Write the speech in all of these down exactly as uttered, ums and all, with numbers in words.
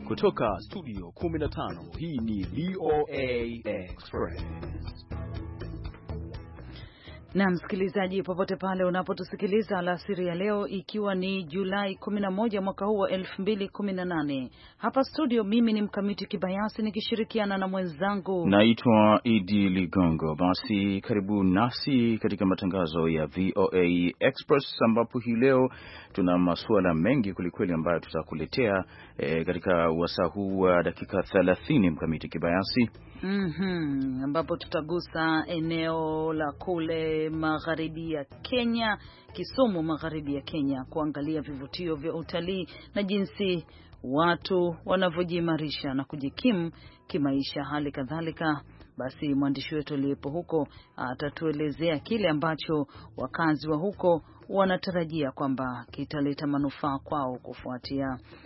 Kutoka studio kumi na tano, hii ni V O A Express. Na msikilizaji, popote pale unapotusikiliza alasiri ya leo, ikiwa ni Julai kumi na moja mwaka huu wa elfu mbili kumi na nane. Hapa studio mimi ni Mkamiti Kibayasi nikishirikiana na mwenzangu naitwa Idi Ligongo. Basi karibu nasi katika matangazo ya V O A Express, ambapo hii leo tuna masuala mengi kulikweli ambayo tutakuletea e, katika wasaa huu wa dakika thelathini. Mkamiti Kibayasi, Mhm, ambapo tutagusa eneo la kule magharibi ya Kenya, Kisumu magharibi ya Kenya, kuangalia vivutio vya utalii na jinsi watu wanavyojiimarisha na kujikimu kimaisha. Hali kadhalika basi mwandishi wetu aliyepo huko atatuelezea kile ambacho wakazi wa huko wanatarajia kwamba kitaleta manufaa kwao kufuatia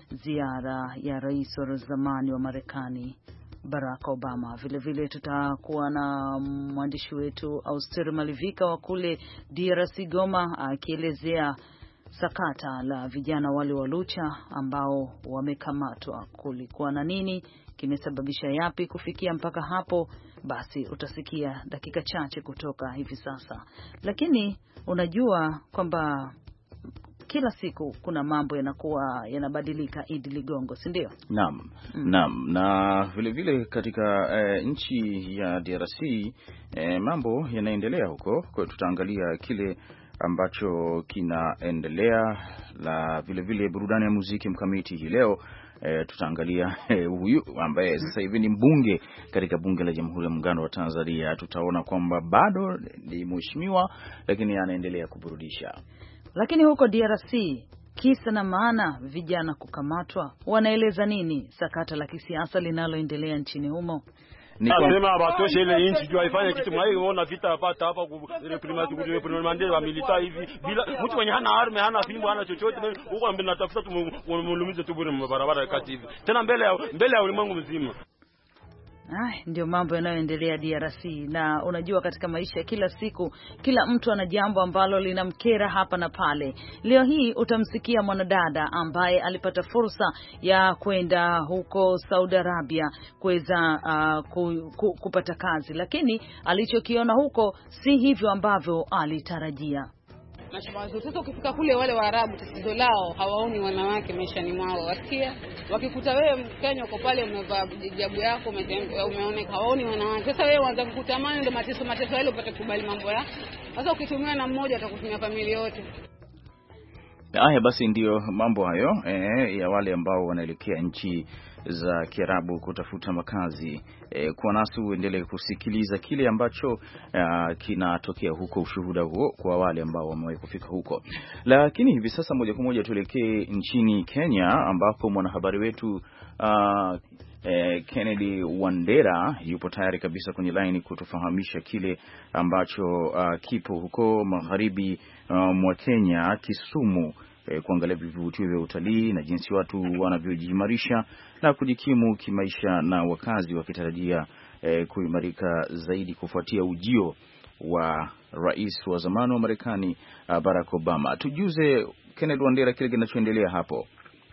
ziara ya rais wa zamani wa Marekani Barack Obama. Vile vile tutakuwa na mwandishi wetu Austeri Malivika wa kule D R C Goma akielezea sakata la vijana wale wa Lucha ambao wamekamatwa. Kulikuwa na nini, kimesababisha yapi kufikia mpaka hapo? Basi utasikia dakika chache kutoka hivi sasa. Lakini unajua kwamba kila siku kuna mambo yanakuwa yanabadilika, Idi Ligongo, si ndio? Naam. Mm. Naam, na vile vile katika e, nchi ya D R C e, mambo yanaendelea huko. Kwa tutaangalia kile ambacho kinaendelea, la vile vile burudani ya muziki. Mkamiti hii leo e, tutaangalia e, huyu ambaye sasa hivi ni mbunge katika bunge la Jamhuri ya Muungano wa Tanzania. Tutaona kwamba bado ni mheshimiwa lakini anaendelea kuburudisha. Lakini huko D R C kisa na maana vijana kukamatwa, wanaeleza nini sakata la kisiasa linaloendelea nchini humo? Nasema batoshe ile inchi jua ifanye kitu mwa hiyo, ona vita hapa hapa ku reprimati ku reprimande wa milita hivi bila mtu mwenye hana arme hana fimbo hana chochote huko, ambaye natafuta tumulumize tu bure barabara kati hivi tena mbele ya mbele ya ulimwengu mzima. Ai, ndio mambo yanayoendelea D R C. Na unajua katika maisha ya kila siku kila mtu ana jambo ambalo linamkera hapa na pale. Leo hii utamsikia mwanadada ambaye alipata fursa ya kwenda huko Saudi Arabia kuweza uh, ku, ku, kupata kazi, lakini alichokiona huko si hivyo ambavyo alitarajia. Sasa ukifika kule wale Waarabu tatizo lao hawaoni wanawake maishani mwao. Wasikia wakikuta wewe Mkenya uko pale umevaa hijabu yako umeoneka, hawaoni wanawake. Sasa wewe uanza kukutamani, ndio mateso mateso yale upate kubali mambo ya. Sasa ukitumia na mmoja atakutumia familia yote. Haya basi ndio mambo hayo eh, ya wale ambao wanaelekea nchi za Kiarabu kutafuta makazi. E, kwa nasi uendelee kusikiliza kile ambacho uh, kinatokea huko, ushuhuda huo kwa wale ambao wamewahi kufika huko. Lakini hivi sasa moja kwa moja tuelekee nchini Kenya, ambapo mwanahabari wetu uh, eh, Kennedy Wandera yupo tayari kabisa kwenye line kutufahamisha kile ambacho uh, kipo huko magharibi uh, mwa Kenya, Kisumu, E, kuangalia vivutio vya utalii na jinsi watu wanavyojiimarisha na kujikimu kimaisha, na wakazi wakitarajia e, kuimarika zaidi kufuatia ujio wa rais wa zamani wa Marekani Barack Obama. Tujuze Kennedy Wandera kile kinachoendelea hapo.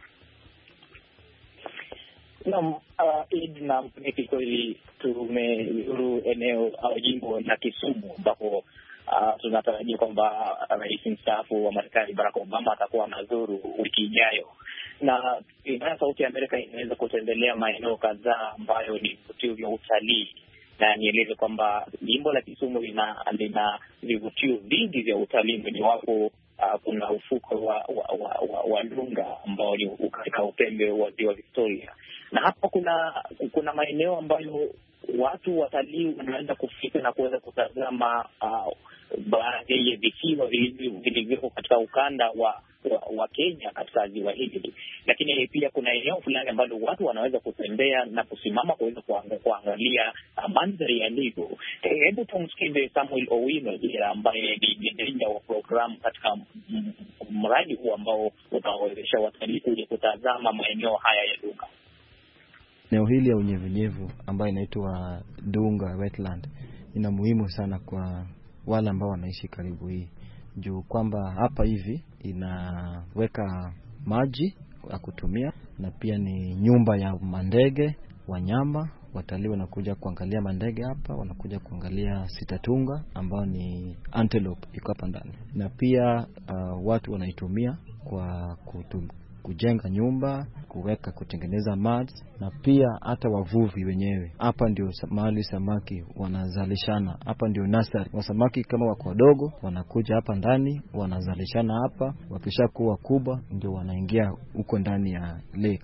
Naam, uh, Id na mpenzi, kweli tumezuru eneo au jimbo la Kisumu ambapo Uh, tunatarajia kwamba rais mstaafu wa Marekani Barack Obama atakuwa anazuru wiki ijayo, na idara Sauti ya Amerika inaweza kutembelea maeneo kadhaa ambayo ni vivutio vya utalii, na nieleze kwamba jimbo la Kisumu lina lina vivutio vingi vya utalii. Mojawapo uh, kuna ufuko wa wa, wa, wa, wa Lunga ambao ni katika upembe wa ziwa Victoria, na hapa kuna kuna maeneo ambayo watu watalii wanaweza kufika na kuweza kutazama uh, baadhi ya visiwa vilivyoko katika ukanda wa, wa wa Kenya katika ziwa hili. Lakini pia kuna eneo fulani ambalo watu wanaweza kutembea na kusimama kuweza kuangalia mandhari yalivyo. Hebu tumsikize Samuel Owino ambaye ni meneja wa programu katika mradi huu ambao utawawezesha watalii kuja kutazama maeneo haya ya Dunga. Eneo hili ya unyevunyevu ambayo inaitwa Dunga Wetland ina muhimu sana kwa wale ambao wanaishi karibu hii, juu kwamba hapa hivi inaweka maji ya kutumia, na pia ni nyumba ya mandege, wanyama. Watalii wanakuja kuangalia mandege hapa, wanakuja kuangalia sitatunga ambao ni antelope iko hapa ndani. Na pia uh, watu wanaitumia kwa kutu, kujenga nyumba, kuweka, kutengeneza mats, na pia hata wavuvi wenyewe. Hapa ndio mahali samaki wanazalishana. Hapa ndio nursery. Wa samaki kama wako wadogo wanakuja hapa ndani, wanazalishana hapa. Wakishakuwa kubwa ndio wanaingia huko ndani ya lake.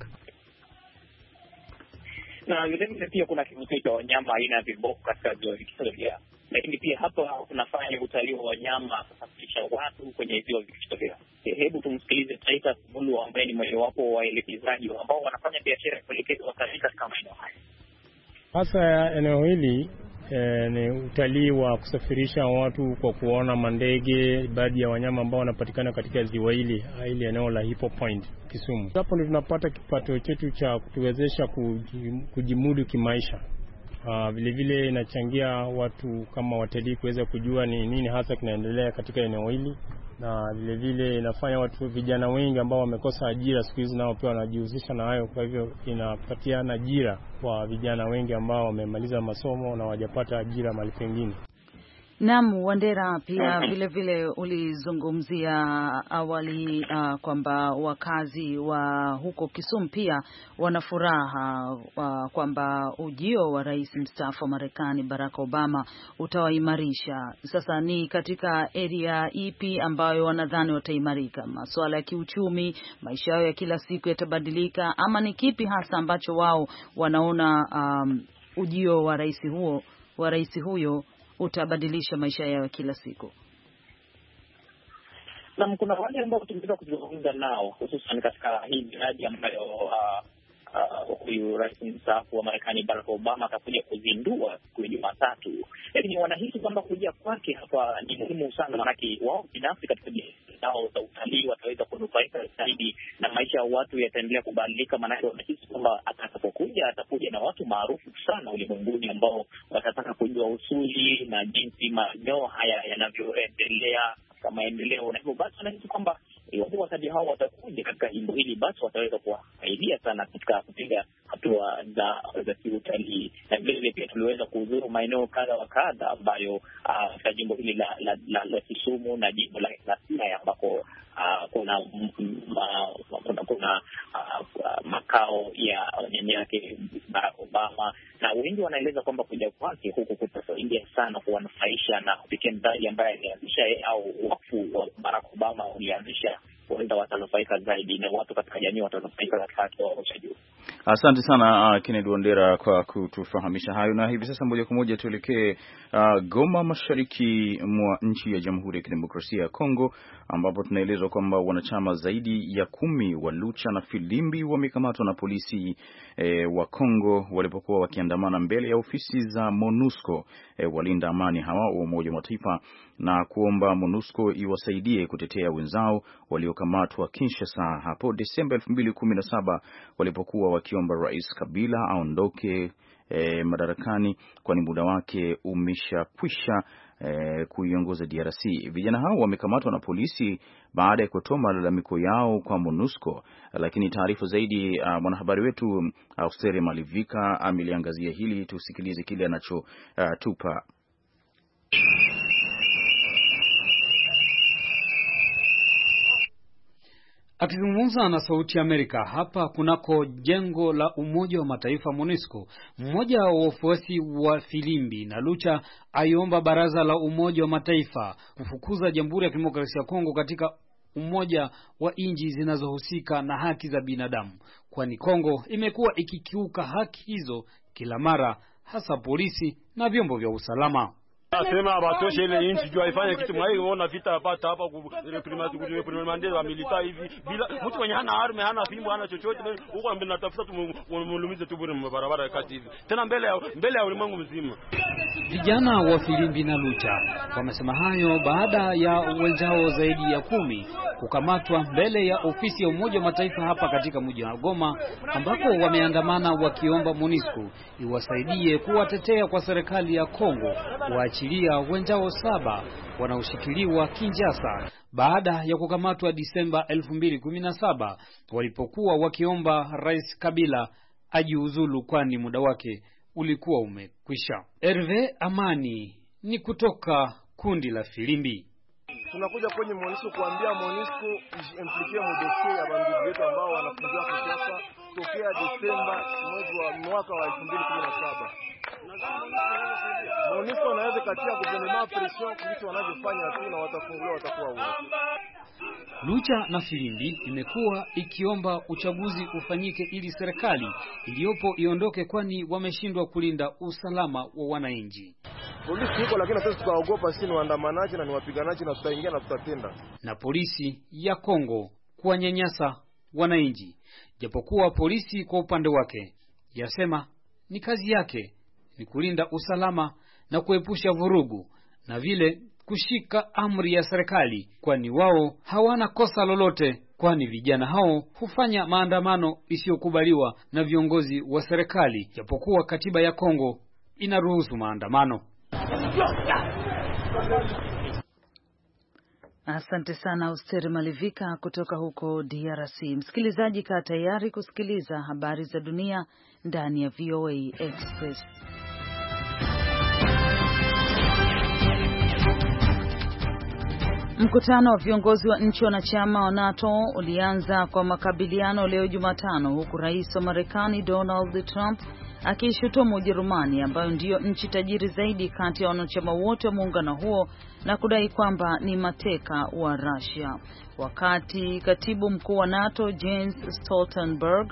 Na vile vile pia kuna kivutio cha wanyama aina ya viboko katika ziwa Victoria. Lakini pia hapa tunafanya utalii wa wanyama, kusafirisha watu kwenye ziwa Victoria. Hebu tumsikilize Taita Mulu ambaye ni mmojawapo wa waelekezaji ambao wanafanya biashara ya kuelekeza watalii katika maeneo haya. Hasa eneo hili e, ni utalii wa kusafirisha watu kwa kuona mandege, baadhi ya wanyama ambao wanapatikana katika ziwa hili, hili eneo la Hippo Point Kisumu. Hapo ndio tunapata kipato chetu cha kutuwezesha kujimudu kimaisha. Uh, vile vile inachangia watu kama watalii kuweza kujua ni nini hasa kinaendelea katika eneo hili, na vile vile inafanya watu vijana wengi ambao wamekosa ajira siku hizi nao pia wanajihusisha na hayo. Kwa hivyo inapatia ajira kwa vijana wengi ambao wamemaliza masomo na hawajapata ajira mahali pengine. Naam, Wandera, pia vile vile ulizungumzia awali uh, kwamba wakazi wa huko Kisumu pia wana furaha uh, kwamba ujio wa rais mstaafu wa Marekani Barack Obama utawaimarisha. Sasa ni katika area ipi ambayo wanadhani wataimarika? Masuala ya kiuchumi, maisha yao ya kila siku yatabadilika, ama ni kipi hasa ambacho wao wanaona um, ujio wa rais huo wa rais huyo utabadilisha maisha yao kila siku? Na kuna wale ambao tumeweza kuzungumza nao hususan katika hii miradi ambayo huyu uh, uh, rais mstaafu wa Marekani Barack Obama atakuja kuzindua siku ya Jumatatu. Lakini wanahisi kwamba kuja kwake hapa ni muhimu sana, maanake wao binafsi katika zao za utalii wataweza kunufaika zaidi na maisha ya watu yataendelea kubadilika, maanake wanahisi kwamba atakapokuja atakuja na watu maarufu sana ulimwenguni ambao watataka kujua usuli na jinsi maeneo haya yanavyoendelea kama maendeleo. Na hivyo basi wanahisi kwamba iwapo watalii hao watakuja katika jimbo hili, basi wataweza kuwasaidia sana katika kupiga hatua za za kiutalii. Na vile vile pia tuliweza kuzuru maeneo kadha wa kadha ambayo katika uh, jimbo hili la, la, la, la Kisumu na jimbo la Siaya ambako uh, kuna uh, kuna, kuna uh, makao ya nyanya yake Barack Obama, na wengi wanaeleza kwamba kuja kwake huku kutasaidia sana kuwanufaisha na kupitia mradi ambaye alianzisha au wakfu wa Barack Obama ulianzisha, wenda watanufaika zaidi na watu katika jamii watanufaika katika kiwango cha juu. Asante sana uh, Kennedy Wandera kwa kutufahamisha hayo. Na hivi sasa moja kwa moja tuelekee uh, Goma, mashariki mwa nchi ya Jamhuri ya Kidemokrasia ya Kongo, ambapo tunaelezwa kwamba wanachama zaidi ya kumi wa Lucha na Filimbi wamekamatwa na polisi eh, wa Kongo walipokuwa wakiandamana mbele ya ofisi za MONUSCO, eh, walinda amani hawa wa Umoja wa Mataifa, na kuomba MONUSCO iwasaidie kutetea wenzao waliokamatwa Kinshasa hapo Desemba elfu mbili kumi na saba walipokuwa wakiomba Rais Kabila aondoke e, madarakani kwani muda wake umeshakwisha e, kuiongoza D R C. Vijana hao wamekamatwa na polisi baada ya kutoa malalamiko yao kwa MONUSCO, lakini taarifa zaidi uh, mwanahabari wetu Austere Malivika ameliangazia hili. Tusikilize kile anachotupa. Uh, Akizungumza na Sauti ya Amerika hapa kunako jengo la Umoja wa Mataifa MONUSCO, mmoja wa wafuasi wa Filimbi na Lucha aiomba baraza la Umoja wa Mataifa kufukuza Jamhuri ya Kidemokrasia ya Kongo katika umoja wa nchi zinazohusika na haki za binadamu, kwani Kongo imekuwa ikikiuka haki hizo kila mara, hasa polisi na vyombo vya usalama. Nasema batoshe ile inchi jua ifanye kitu mwahi uona vita hapata hapa ku reprimati ku reprimande wa milita hivi bila mtu mwenye hana arme hana fimbo hana chochote huko mbele natafuta tumulumize tu bure barabara ya kati hivi tena mbele ya mbele ya ulimwengu mzima. Vijana wa Filimbi na Lucha wamesema hayo baada ya wenzao zaidi ya kumi kukamatwa mbele ya ofisi ya Umoja wa Mataifa hapa katika mji wa Goma, ambapo wameandamana wakiomba MONUSCO iwasaidie kuwatetea kwa serikali ya Kongo waachilia wenzao saba wanaoshikiliwa Kinshasa baada ya kukamatwa Disemba elfu mbili kumi na saba walipokuwa wakiomba Rais Kabila ajiuzulu kwani muda wake ulikuwa umekwisha. Herve Amani ni kutoka kundi la Filimbi. Tunakuja kwenye MONUSCO kuambia MONUSCO implikie mdosie ya bandugu wetu ambao wanafungiwa Kinshasa tokea Desemba mwezi wa mwaka wa elfu mbili kumi na saba. MONUSCO anaweza katia gouvernement pression kuhusu wanavyofanya tu na watafunguliwa watakuwa huru. Lucha na Filimbi imekuwa ikiomba uchaguzi ufanyike ili serikali iliyopo iondoke kwani wameshindwa kulinda usalama wa wananchi. Polisi iko lakini sasa tukaogopa sisi ni waandamanaji na ni wapiganaji na tutaingia na tutatenda. Na polisi ya Kongo kuwanyanyasa wananchi. Japokuwa polisi kwa upande wake yasema ni kazi yake ni kulinda usalama na kuepusha vurugu na vile kushika amri ya serikali kwani wao hawana kosa lolote kwani vijana hao hufanya maandamano isiyokubaliwa na viongozi wa serikali japokuwa katiba ya Kongo inaruhusu maandamano. Asante sana Usteri Malivika kutoka huko D R C. Msikilizaji, kaa tayari kusikiliza habari za dunia ndani ya V O A Express. Mkutano wa viongozi wa nchi wanachama wa NATO ulianza kwa makabiliano leo Jumatano, huku rais wa Marekani Donald Trump akiishutumu Ujerumani ambayo ndiyo nchi tajiri zaidi kati ya wanachama wote wa muungano huo na kudai kwamba ni mateka wa Russia. Wakati katibu mkuu wa NATO Jens Stoltenberg,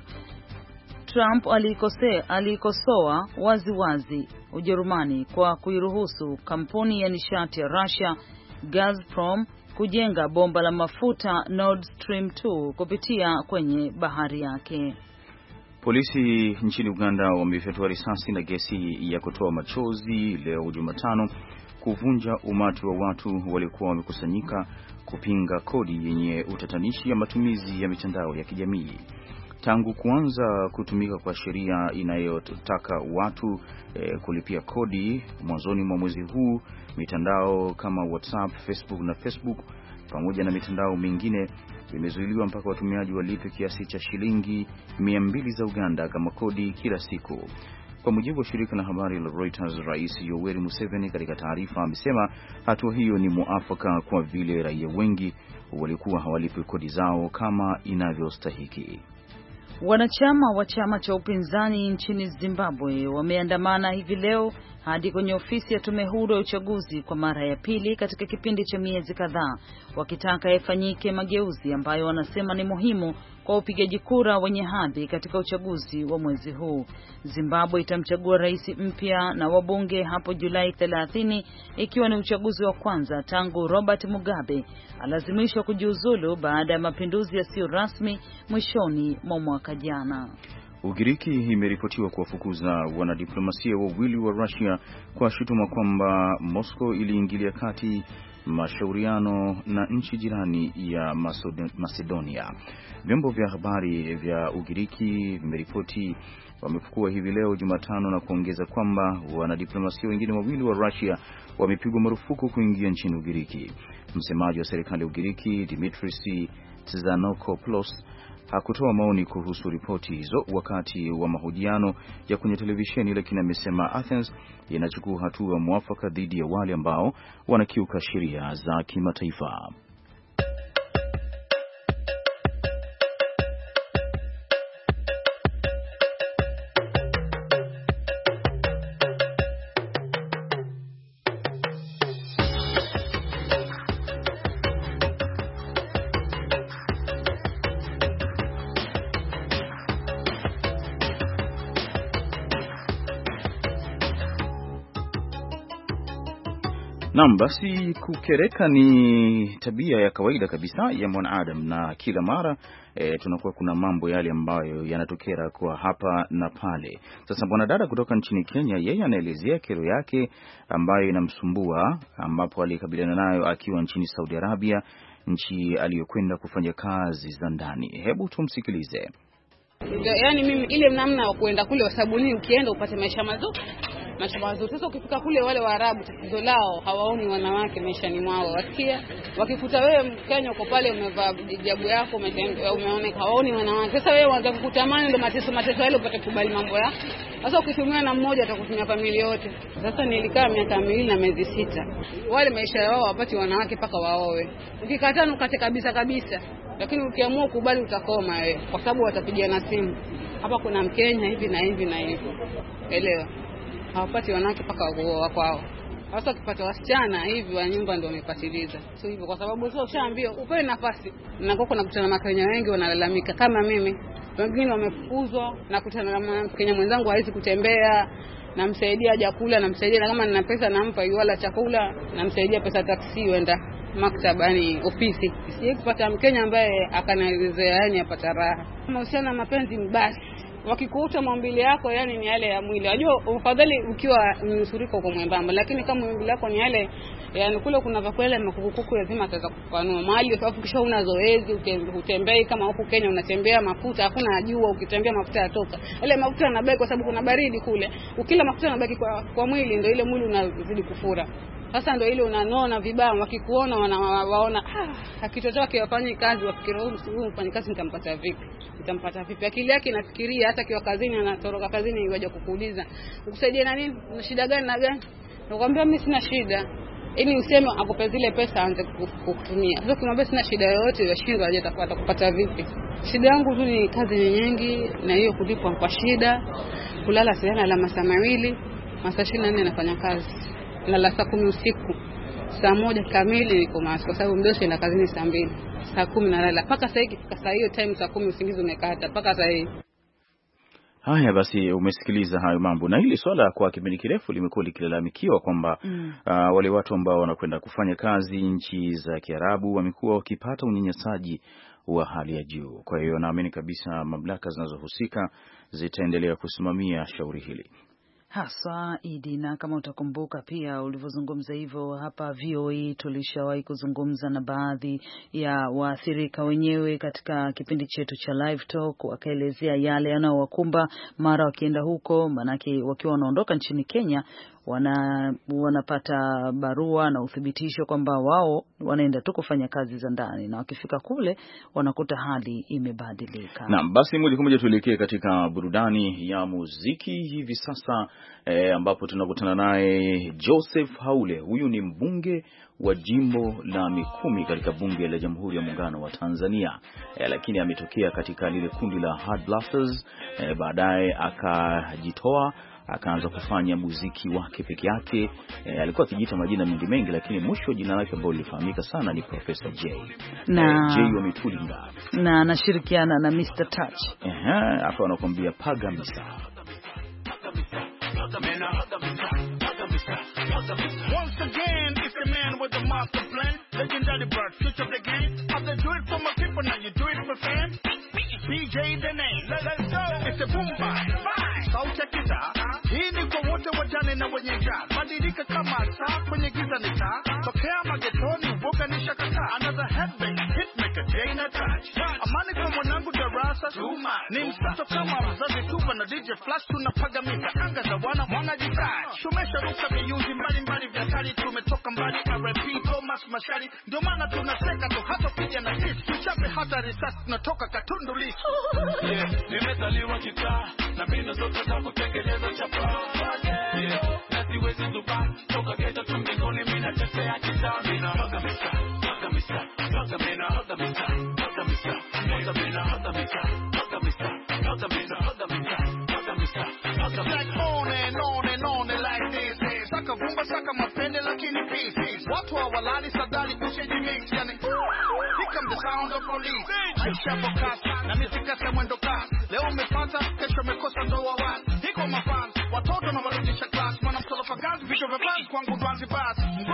Trump alikosea alikosoa waziwazi Ujerumani kwa kuiruhusu kampuni ya nishati ya Russia Gazprom kujenga bomba la mafuta Nord Stream two kupitia kwenye bahari yake. Polisi nchini Uganda wamefyatua risasi na gesi ya kutoa machozi leo Jumatano kuvunja umati wa watu walikuwa wamekusanyika kupinga kodi yenye utatanishi ya matumizi ya mitandao ya kijamii. Tangu kuanza kutumika kwa sheria inayotaka watu eh, kulipia kodi mwanzoni mwa mwezi huu, mitandao kama WhatsApp, Facebook na Facebook pamoja na mitandao mingine imezuiliwa mpaka watumiaji walipe kiasi cha shilingi mia mbili za Uganda kama kodi kila siku. Kwa mujibu wa shirika la habari la Reuters, Rais Yoweri Museveni katika taarifa amesema hatua hiyo ni muafaka kwa vile raia wengi walikuwa hawalipi kodi zao kama inavyostahiki. Wanachama wa chama cha upinzani nchini Zimbabwe wameandamana hivi leo hadi kwenye ofisi ya tume huru ya uchaguzi kwa mara ya pili katika kipindi cha miezi kadhaa, wakitaka yafanyike mageuzi ambayo wanasema ni muhimu kwa upigaji kura wenye hadhi katika uchaguzi wa mwezi huu. Zimbabwe itamchagua rais mpya na wabunge hapo Julai thelathini, ikiwa ni uchaguzi wa kwanza tangu Robert Mugabe alazimishwa kujiuzulu baada ya mapinduzi yasiyo rasmi mwishoni mwa mwaka jana. Ugiriki imeripotiwa kuwafukuza wanadiplomasia wawili wa Russia kwa shutuma kwamba Moscow iliingilia kati mashauriano na nchi jirani ya Macedonia. Vyombo vya habari vya Ugiriki vimeripoti wamefukua hivi leo Jumatano na kuongeza kwamba wanadiplomasia wengine wawili wa Russia wamepigwa marufuku kuingia nchini Ugiriki. Msemaji wa serikali ya Ugiriki Dimitris Tzanokopoulos hakutoa maoni kuhusu ripoti hizo wakati wa mahojiano ya kwenye televisheni, lakini amesema Athens inachukua hatua mwafaka dhidi ya wale ambao wanakiuka sheria za kimataifa. Naam, basi kukereka ni tabia ya kawaida kabisa ya mwanadamu, na kila mara e, tunakuwa kuna mambo yale ambayo yanatokea kwa hapa na pale. Sasa mwanadada kutoka nchini Kenya, yeye anaelezea kero yake ambayo inamsumbua, ambapo alikabiliana nayo akiwa nchini Saudi Arabia, nchi aliyokwenda kufanya kazi za ndani. Hebu tumsikilize. Yaani mimi ile namna wa kuenda kule, wasabuni ukienda upate maisha mazuri. Maisha mazuri. Sasa ukifika kule wale Waarabu tatizo lao hawaoni wanawake maishani mwao. Wasikia wakikuta wewe Mkenya uko pale umevaa hijabu yako umeoneka, hawaoni wanawake. Sasa wewe waanza kukutamani ndio mateso mateso yale upate kubali mambo ya. Sasa ukitumia na mmoja atakutumia familia yote. Sasa nilikaa miaka miwili na miezi sita. Wale maisha yao wapati wanawake paka waoe. Ukikataa ukate kabisa kabisa. Lakini ukiamua kubali utakoma wewe kwa sababu watapigana simu. Hapa kuna Mkenya hivi na hivi na hivi. Elewa. Hawapati wanawake paka wao kwao. Sasa ukipata wasichana hivi wa nyumba ndio wamepatiliza. Sio hivyo kwa sababu sio ushaambia upewe nafasi. Na koko nakutana na Wakenya wengi wanalalamika kama mimi. Wengine wamefukuzwa, nakutana na Mkenya mwenzangu hawezi kutembea, namsaidia chakula, namsaidia na kama nina pesa nampa wala chakula, namsaidia pesa taksi uenda maktaba ni ofisi. Sije kupata Mkenya ambaye akanaelezea yani apata raha. Kama usiana mapenzi mbasi. Wakikuuta maumbile yako yani ni yale ya mwili. Unajua ufadhali ukiwa mnusuriko kwa mwembamba, lakini kama maumbile yako ni yale yani kule kuna vakwele makukuku lazima ataweza kufanua. Mahali sababu kisha una zoezi utembei kama huko Kenya unatembea mafuta hakuna jua, ukitembea mafuta yatoka. Ile mafuta yanabaki kwa sababu kuna baridi kule. Ukila mafuta yanabaki kwa, kwa mwili ndio ile mwili unazidi kufura. Sasa ndio ile unanona vibaya, wakikuona wanawaona ah kitoto chake afanye kazi, wafikiri huyu mfanye kazi nitampata vipi? Nitampata vipi? Akili yake inafikiria hata kiwa kazini anatoroka kazini waje kukuuliza, "Ukusaidie na nini? Una shida gani na gani?" Nakwambia mimi sina shida. Ili useme akupe zile pesa aanze kukutumia. Sasa kimwambia sina shida yoyote, yashindwa aje atapata kupata vipi? Shida yangu tu ni kazi nyingi na hiyo kulipwa kwa shida. Kulala sana la masaa mawili, masaa ishirini na nne nafanya kazi. Na la saa kumi usiku saa moja kamili niko maso kwa sababu mdosi na kazini saa mbili saa kumi nalala paka saa hiki saa hiyo time saa kumi usingizi umekata paka saa hii. Haya basi, umesikiliza hayo mambo, na hili swala kwa kipindi kirefu limekuwa likilalamikiwa kwamba mm. uh, wale watu ambao wanakwenda kufanya kazi nchi za Kiarabu wamekuwa wakipata unyanyasaji wa hali ya juu. Kwa hiyo naamini kabisa mamlaka zinazohusika zitaendelea kusimamia shauri hili. Haswa Idi, na kama utakumbuka pia ulivyozungumza hivyo hapa V O A tulishawahi kuzungumza na baadhi ya waathirika wenyewe katika kipindi chetu cha Live Talk, wakaelezea yale yanayowakumba mara wakienda huko, manake wakiwa wanaondoka nchini Kenya wana wanapata barua na uthibitisho kwamba wao wanaenda tu kufanya kazi za ndani, na wakifika kule wanakuta hali imebadilika. Naam, basi moja kwa moja tuelekee katika burudani ya muziki hivi sasa e, ambapo tunakutana naye Joseph Haule. Huyu ni mbunge wa jimbo la Mikumi katika bunge la Jamhuri ya Muungano wa Tanzania, e, lakini ametokea katika lile kundi la Hard Blasters, e, baadaye akajitoa akaanza kufanya muziki wake peke yake. E, alikuwa akijiita majina mengi mengi, lakini mwisho jina lake ambalo lilifahamika sana ni Professor J. Na e, J wa Mitulinga, na anashirikiana na mister Touch. Ehe, hapo anakuambia Pagamisa. Once again, it's the man with the master plan, legendary bird, switch up the game. I said do it for my people, now you do it for fans. B J the name, let's go. It's a boom bye, bye. Sauti ya kita, hii ni kwa wote wajane na wenye njaa. Badilika kama saa kwenye giza ni taa. Tokea magetoni, uboga ni shakata. Another headbang, hitmaker, J na Touch. Amani kwa mwanangu darasa, ni msato kama mzazi tuba na D J Flash. Tunapaga mita, anga za wana mwana jitach. Tumesha ruka viyuzi mbali mbali vya kari. Tumetoka mbali R I P Thomas Mashari. Ndio maana tunaseka tu hata pija na hit. Tuchape hata risasi, tunatoka Katundu List. Yeah, nimezaliwa kitaa na mbinu zote za kutengeneza chapa. Yeah, na siwezi zuba toka geta tu mbinguni, mimi natetea kitaa. Mina haga misa, haga misa, haga mina haga misa, haga misa, haga mina haga misa, haga misa, haga mina haga misa, haga misa, haga misa. Like on and on and on and like this. Saka vumba saka mapende lakini pieces. Watu hawalali sadali kusheji mix yani. Here come the sound of police. Aisha Bokasi na mitikasa mwendo kasi. Leo umepata, kesho umekosa ndo wawasi. Hiko mafans, watoto na warudisha class. Mwana msolofa gazi, vicho vya class kwangu dwanzi basi.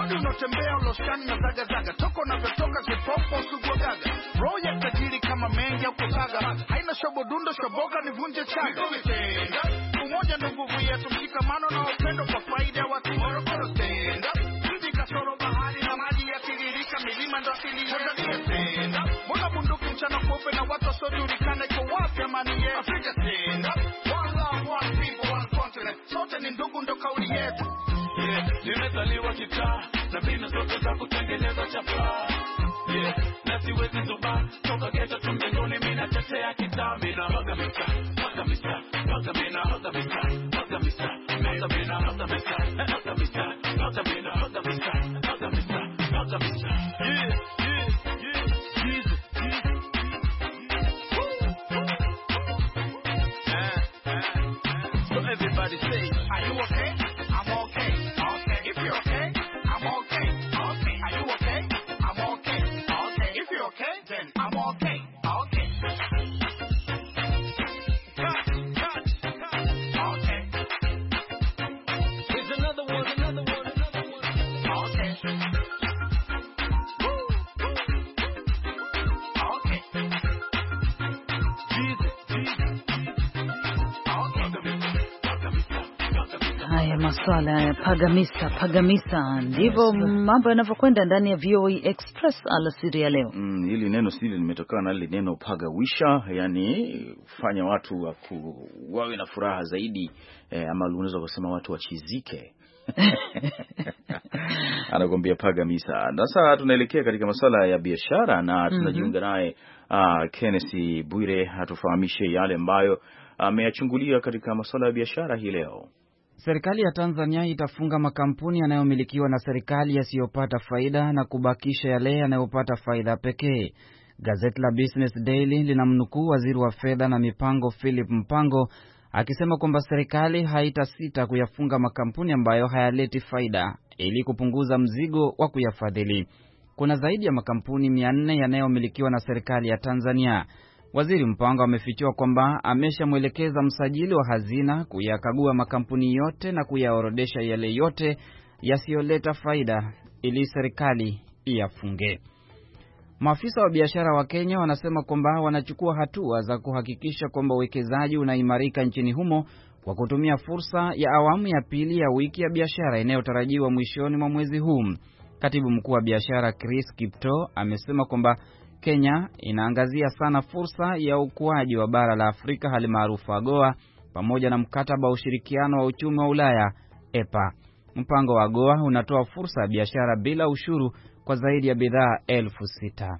mwili unotembea uloshani na zaga zaga, toko na vyotoka kipopo sugwa gaga, roho ya tajiri kama mengi au kusaga, haina shobo dundo shoboka nivunje chaga. Umoja ndo nguvu yetu, mshikamano na upendo kwa faida ya watu Morogoro. Stand up, mji kasoro bahari na maji yatiririka, milima ndo asili yetu. Stand up, mbona bunduki mchana kweupe na watu wasiojulikana, iko wapi amani yetu? Afrika stand up, one love, one people, one continent, sote ni ndugu ndo kauli yetu. Yeah, nimezaliwa kitaa na mbinu zote za kutengeneza chapa. Yeah, na siwezi zuba, toka geta tumengoni mina tetea kitaa. Mina haga mita, haga mita, haga mina haga mita, haga mita, haga mina haga mita, haga mita, haga mina haga mita, haga mita, haga mita. Yeah, yeah, yeah, Jesus, Jesus, Jesus. So everybody say, are you okay? I'm okay. Okay. If you're okay, I'm okay. Okay. Are you okay? I'm okay. Okay. If you're okay, then I'm okay. Okay. Cut, cut, cut. Okay. Here's another one, another one, another one. Okay. Woo, woo. Okay. Jesus, Jesus. Haya, masuala ya pagamisa pagamisa, ndivyo mambo yanavyokwenda ndani ya V O A Express alasiri ya leo. Mm, hili neno sili limetokana na lile neno pagawisha, yani kufanya watu waku, wawe na furaha zaidi, eh, ama unaweza kusema watu wachizike. Anakuambia pagamisa. Sasa tunaelekea katika masuala ya biashara na tunajiunga naye uh, Kenneth Bwire atufahamishe yale ambayo ameyachungulia uh, katika masuala ya biashara hii leo. Serikali ya Tanzania itafunga makampuni yanayomilikiwa na serikali yasiyopata faida na kubakisha yale yanayopata faida pekee. Gazeti la Business Daily linamnukuu waziri wa fedha na mipango Philip Mpango akisema kwamba serikali haitasita kuyafunga makampuni ambayo hayaleti faida ili kupunguza mzigo wa kuyafadhili. Kuna zaidi ya makampuni mia nne yanayomilikiwa na serikali ya Tanzania. Waziri Mpango amefichua kwamba ameshamwelekeza msajili wa hazina kuyakagua makampuni yote na kuyaorodesha yale yote yasiyoleta faida ili serikali iyafunge. Maafisa wa biashara wa Kenya wanasema kwamba wanachukua hatua za kuhakikisha kwamba uwekezaji unaimarika nchini humo kwa kutumia fursa ya awamu ya pili ya wiki ya biashara inayotarajiwa mwishoni mwa mwezi huu. Katibu mkuu wa biashara Chris Kipto amesema kwamba Kenya inaangazia sana fursa ya ukuaji wa bara la Afrika hali maarufu AGOA pamoja na mkataba wa ushirikiano wa uchumi wa Ulaya E P A. Mpango wa AGOA unatoa fursa ya biashara bila ushuru kwa zaidi ya bidhaa elfu sita.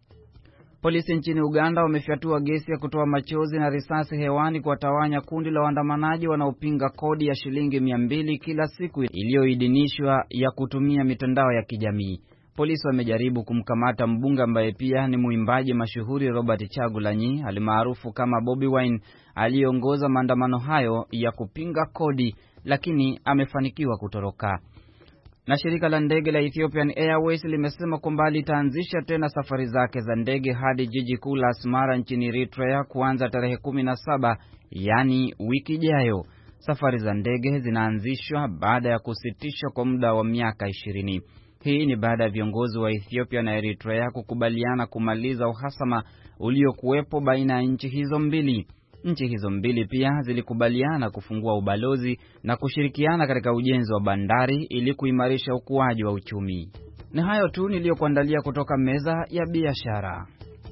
Polisi nchini Uganda wamefyatua gesi ya kutoa machozi na risasi hewani kuwatawanya kundi la waandamanaji wanaopinga kodi ya shilingi mia mbili kila siku iliyoidhinishwa ya kutumia mitandao ya kijamii. Polisi wamejaribu kumkamata mbunge ambaye pia ni muimbaji mashuhuri Robert Chagulanyi alimaarufu kama Bobby Wine aliongoza maandamano hayo ya kupinga kodi, lakini amefanikiwa kutoroka. Na shirika la ndege la Ethiopian Airways limesema kwamba litaanzisha tena safari zake za ndege hadi jiji kuu la Asmara nchini Eritrea kuanza tarehe kumi na saba, yani wiki ijayo. Safari za ndege zinaanzishwa baada ya kusitishwa kwa muda wa miaka ishirini. Hii ni baada ya viongozi wa Ethiopia na Eritrea kukubaliana kumaliza uhasama uliokuwepo baina ya nchi hizo mbili. Nchi hizo mbili pia zilikubaliana kufungua ubalozi na kushirikiana katika ujenzi wa bandari ili kuimarisha ukuaji wa uchumi. Ni hayo tu niliyokuandalia kutoka meza ya biashara.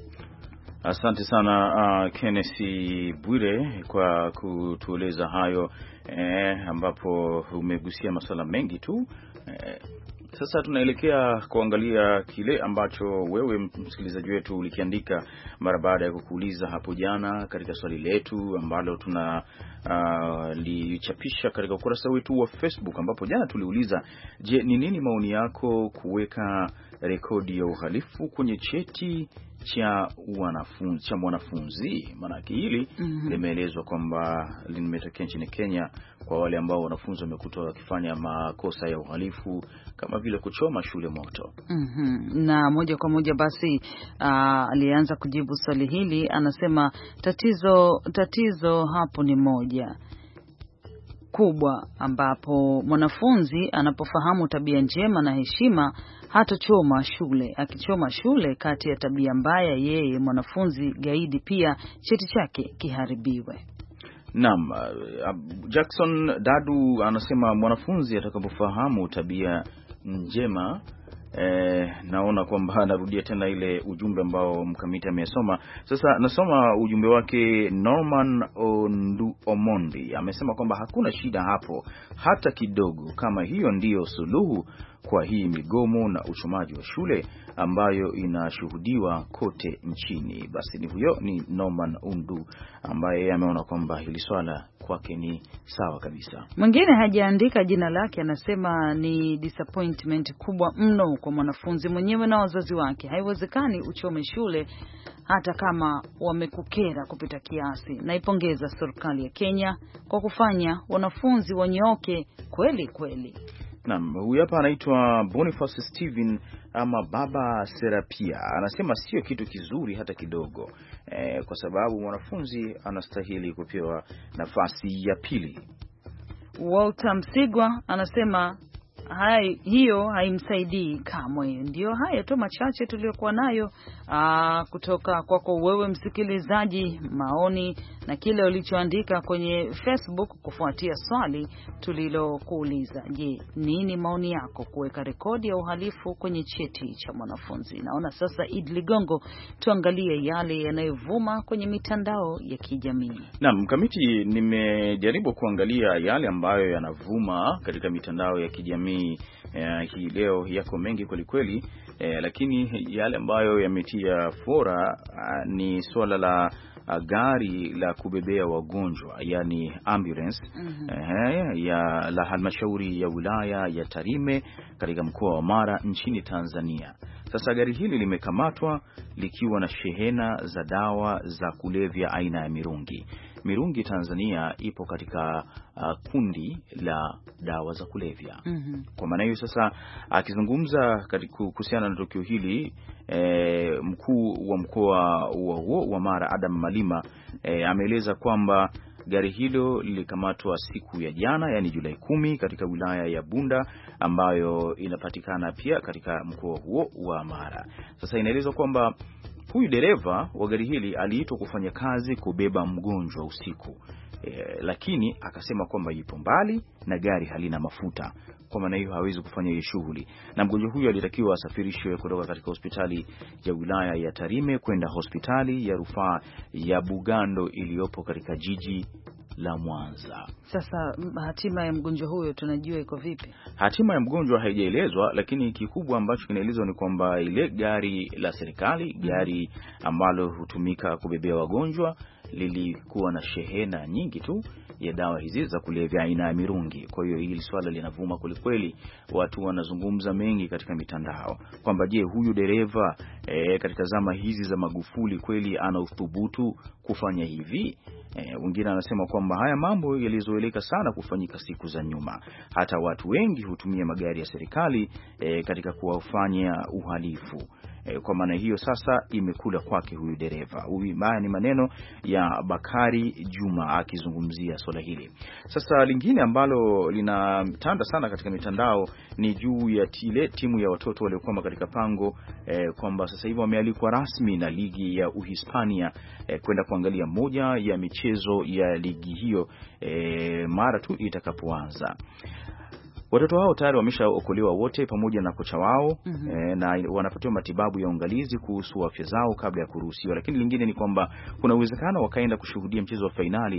Asante sana uh, Kenneth Bwire kwa kutueleza hayo eh, ambapo umegusia masuala mengi tu. Eh, sasa tunaelekea kuangalia kile ambacho wewe msikilizaji wetu ulikiandika mara baada ya kukuuliza hapo jana katika swali letu ambalo tuna uh, lichapisha katika ukurasa wetu wa Facebook, ambapo jana tuliuliza, je, ni nini maoni yako kuweka rekodi ya uhalifu kwenye cheti cha wanafunzi cha mwanafunzi? Maana hili mm-hmm. limeelezwa kwamba limetokea nchini Kenya kwa wale ambao wanafunzi wamekutwa wakifanya makosa ya uhalifu kama vile kuchoma shule moto. Mm-hmm. Na moja kwa moja basi uh, alianza kujibu swali hili, anasema tatizo tatizo hapo ni moja. kubwa ambapo mwanafunzi anapofahamu tabia njema na heshima hatochoma shule. Akichoma shule kati ya tabia mbaya, yeye mwanafunzi gaidi pia cheti chake kiharibiwe. Naam, Jackson Dadu anasema mwanafunzi atakapofahamu tabia njema. Eh, naona kwamba anarudia tena ile ujumbe ambao mkamiti amesoma. Sasa nasoma ujumbe wake. Norman Ondu Omondi amesema kwamba hakuna shida hapo hata kidogo, kama hiyo ndiyo suluhu kwa hii migomo na uchomaji wa shule ambayo inashuhudiwa kote nchini. Basi ni huyo ni Norman Undu ambaye ameona kwamba hili swala kwake ni sawa kabisa. Mwingine hajaandika jina lake, anasema ni disappointment kubwa mno kwa mwanafunzi mwenyewe na wazazi wake. Haiwezekani uchome shule hata kama wamekukera kupita kiasi. Naipongeza serikali ya Kenya kwa kufanya wanafunzi wanyooke kweli kweli. Naam, huyu hapa anaitwa Boniface Steven ama Baba Serapia. Anasema sio kitu kizuri hata kidogo, e, kwa sababu mwanafunzi anastahili kupewa nafasi ya pili. Walter Msigwa anasema hai, hiyo haimsaidii kamwe. Ndio haya tu machache tuliyokuwa nayo aa, kutoka kwako wewe msikilizaji, maoni na kile ulichoandika kwenye Facebook kufuatia swali tulilokuuliza. Je, nini maoni yako kuweka rekodi ya uhalifu kwenye cheti cha mwanafunzi? Naona sasa Id Ligongo, tuangalie yale yanayovuma kwenye mitandao ya kijamii. Naam, Kamiti, nimejaribu kuangalia yale ambayo yanavuma katika mitandao ya kijamii. Eh, hii leo yako mengi kweli kweli, eh, lakini yale ambayo yametia fora uh, ni swala la uh, gari la kubebea wagonjwa, yani ambulance, mm-hmm. eh, ya la halmashauri ya wilaya ya Tarime katika mkoa wa Mara nchini Tanzania. Sasa gari hili limekamatwa likiwa na shehena za dawa za kulevya aina ya mirungi. Mirungi Tanzania ipo katika uh, kundi la dawa za kulevya. Mm-hmm. Kwa maana hiyo sasa, akizungumza kuhusiana na tukio hili, e, mkuu wa mkoa huo wa Mara Adam Malima e, ameeleza kwamba gari hilo lilikamatwa siku ya jana, yani Julai kumi, katika wilaya ya Bunda ambayo inapatikana pia katika mkoa huo wa Mara. Sasa inaelezwa kwamba huyu dereva wa gari hili aliitwa kufanya kazi kubeba mgonjwa usiku, e, lakini akasema kwamba yupo mbali na gari halina mafuta, kwa maana hiyo hawezi kufanya hiyo shughuli, na mgonjwa huyu alitakiwa asafirishwe kutoka katika hospitali ya wilaya ya Tarime kwenda hospitali ya rufaa ya Bugando iliyopo katika jiji la Mwanza. Sasa hatima ya mgonjwa huyo tunajua iko vipi? Hatima ya mgonjwa haijaelezwa, lakini kikubwa ambacho kinaelezwa ni kwamba ile gari la serikali, gari ambalo hutumika kubebea wagonjwa, lilikuwa na shehena nyingi tu ya dawa hizi za kulevya aina ya mirungi. Kwa hiyo hili swala linavuma kweli, watu wanazungumza mengi katika mitandao kwamba je, huyu dereva e, katika zama hizi za Magufuli kweli ana uthubutu kufanya hivi? E, wengine anasema kwamba haya mambo yalizoeleka sana kufanyika siku za nyuma. Hata watu wengi hutumia magari ya serikali e, katika kuwafanya uhalifu. E, kwa maana hiyo sasa imekula kwake huyu dereva. Huyu haya ni maneno ya Bakari Juma akizungumzia swala hili. Sasa lingine ambalo linatanda sana katika mitandao ni juu ya tile timu ya watoto waliokuwa katika pango, e, kwamba sasa hivi wamealikwa rasmi na ligi ya Uhispania e, kwenda kuangalia moja ya michezo ya ligi hiyo e, mara tu itakapoanza. Watoto hao tayari wameshaokolewa wote pamoja na kocha wao, mm-hmm. e, na wanapatiwa matibabu ya uangalizi kuhusu afya zao kabla ya kuruhusiwa. Lakini lingine ni kwamba kuna uwezekano wakaenda kushuhudia mchezo wa fainali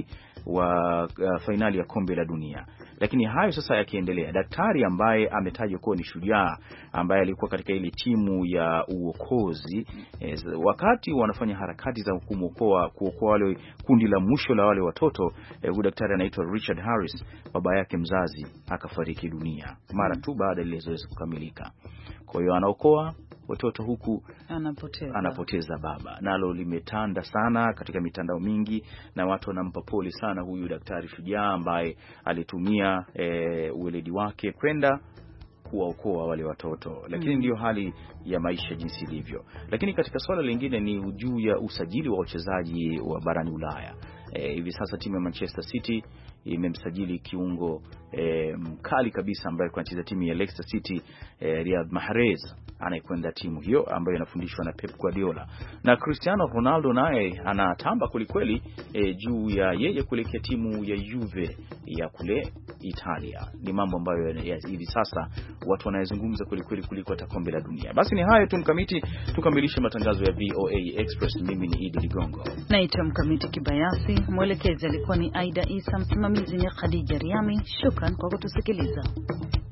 wa uh, fainali ya kombe la dunia. Lakini hayo sasa yakiendelea, daktari ambaye ametajwa kuwa ni shujaa ambaye alikuwa katika ile timu ya uokozi, e, wakati wanafanya harakati za kuokoa kuokoa wale kundi la mwisho la wale watoto, e, huyu daktari anaitwa Richard Harris, baba yake mzazi akafariki dunia mara tu baada ya ile zoezi kukamilika. Kwa hiyo anaokoa watoto huku anapoteza, anapoteza baba. Nalo limetanda sana katika mitandao mingi na watu wanampa pole sana huyu daktari shujaa ambaye alitumia e, uweledi wake kwenda kuwaokoa wale watoto. Lakini mm. ndiyo hali ya maisha jinsi ilivyo. Lakini katika swala lingine ni juu ya usajili wa wachezaji wa barani Ulaya. E, hivi sasa timu ya Manchester City imemsajili kiungo e, mkali kabisa ambaye anacheza timu ya Leicester City, e, Riyad Mahrez anayekwenda timu hiyo ambayo inafundishwa na Pep Guardiola. Na Cristiano Ronaldo naye anatamba kwelikweli e, juu ya yeye kuelekea timu ya Juve ya kule Italia. Ni mambo ambayo hivi sasa watu wanayezungumza kwelikweli kuliko hata kombe la dunia. Basi ni hayo tu Mkamiti, tukamilishe matangazo ya V O A Express. Mimi ni Idi Ligongo. Naitwa Mkamiti Kibayasi, mwelekezi alikuwa ni Aida Isa, msimamizi ni Khadija Riami. Shukran kwa kutusikiliza.